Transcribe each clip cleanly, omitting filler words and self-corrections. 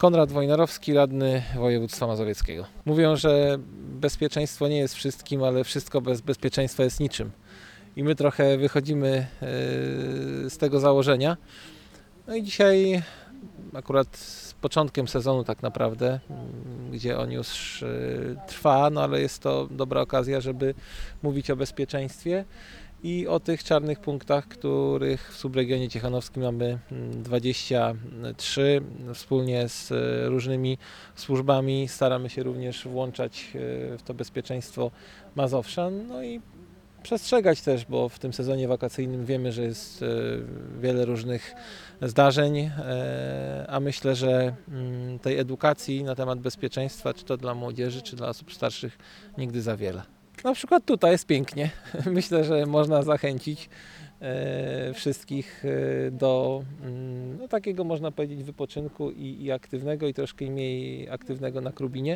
Konrad Wojnarowski, radny województwa mazowieckiego. Mówią, że bezpieczeństwo nie jest wszystkim, ale wszystko bez bezpieczeństwa jest niczym. I my trochę wychodzimy z tego założenia. No i dzisiaj akurat z początkiem sezonu tak naprawdę, gdzie on już trwa, no ale jest to dobra okazja, żeby mówić o bezpieczeństwie i o tych czarnych punktach, których w subregionie ciechanowskim mamy 23. Wspólnie z różnymi służbami staramy się również włączać w to bezpieczeństwo Mazowszan. No i przestrzegać też, bo w tym sezonie wakacyjnym wiemy, że jest wiele różnych zdarzeń, a myślę, że tej edukacji na temat bezpieczeństwa, czy to dla młodzieży, czy dla osób starszych, nigdy za wiele. Na przykład tutaj jest pięknie. Myślę, że można zachęcić wszystkich do takiego, można powiedzieć, wypoczynku i aktywnego, i troszkę mniej aktywnego na Krubinie.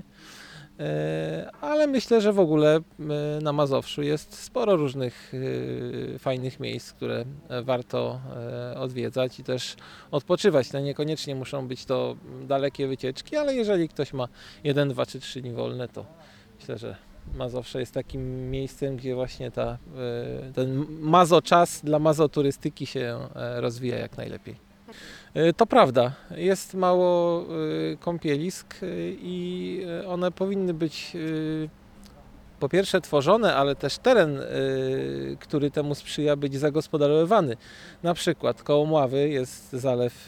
Ale myślę, że w ogóle na Mazowszu jest sporo różnych fajnych miejsc, które warto odwiedzać i też odpoczywać. No niekoniecznie muszą być to dalekie wycieczki, ale jeżeli ktoś ma 1, 2 czy 3 dni wolne, to myślę, że Mazowsze jest takim miejscem, gdzie właśnie ten mazoczas dla mazoturystyki się rozwija jak najlepiej. To prawda, jest mało kąpielisk i one powinny być po pierwsze tworzone, ale też teren, który temu sprzyja, być zagospodarowany. Na przykład koło Mławy jest zalew,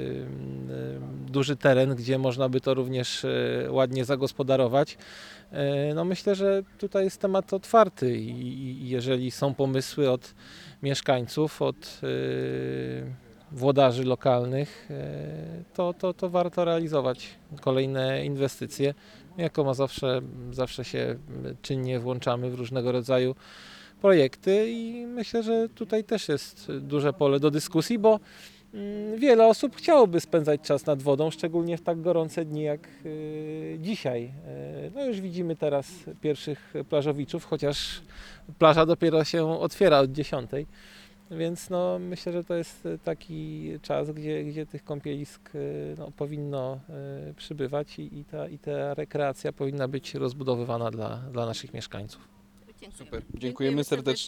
duży teren, gdzie można by to również ładnie zagospodarować. No myślę, że tutaj jest temat otwarty i jeżeli są pomysły od mieszkańców, od włodarzy lokalnych, to warto realizować kolejne inwestycje. Jako Mazowsze zawsze się czynnie włączamy w różnego rodzaju projekty i myślę, że tutaj też jest duże pole do dyskusji, bo wiele osób chciałoby spędzać czas nad wodą, szczególnie w tak gorące dni jak dzisiaj. No już widzimy teraz pierwszych plażowiczów, chociaż plaża dopiero się otwiera od 10. Więc no, myślę, że to jest taki czas, gdzie tych kąpielisk powinno przybywać i ta rekreacja powinna być rozbudowywana dla naszych mieszkańców. Super, dziękujemy serdecznie.